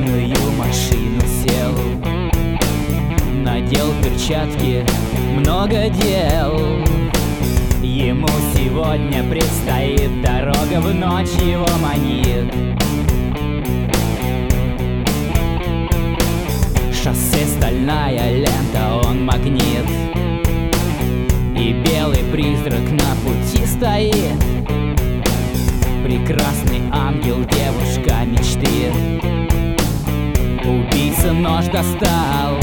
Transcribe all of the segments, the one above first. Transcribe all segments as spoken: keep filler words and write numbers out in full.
черную машину сел, надел перчатки, много дел. Ему сегодня предстоит дорога, в ночь его манит. Шоссе стальная лента, он магнит, и белый призрак на пути стоит. Прекрасный ангел, девушка мечты, убийца нож достал.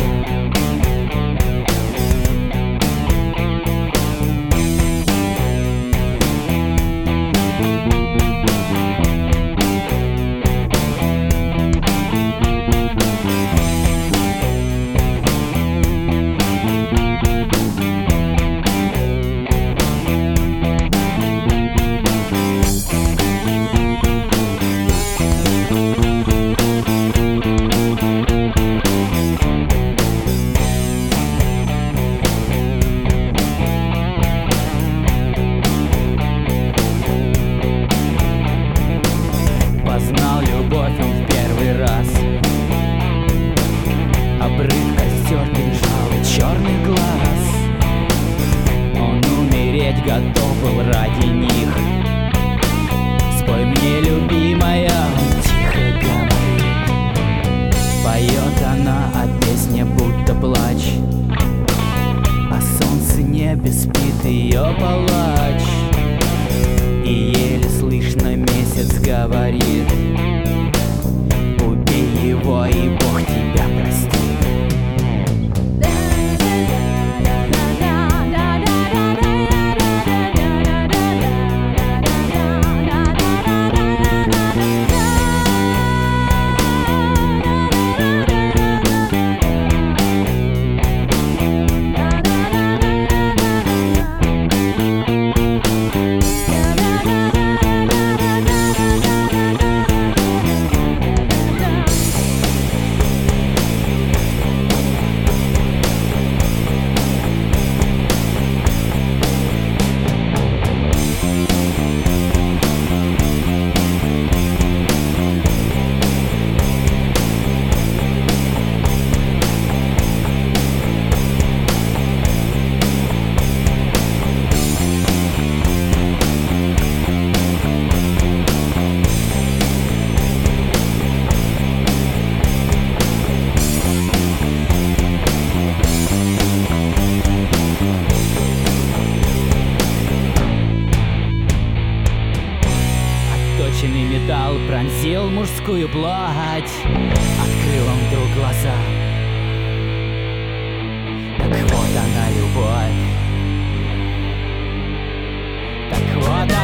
Познал любовь он в первый раз, обрыв костер пережал и черный глаз. Он умереть готов был ради них. Спой мне, любимая, он тихо говорит. Поет она, а песня будто плач, а солнце небе спит ее палач. И еле слышно месяц говорит: убей его, и Бог тебя простит. Отточенный металл пронзил мужскую плоть, открыл он вдруг глаза. Так вот она, любовь, так вот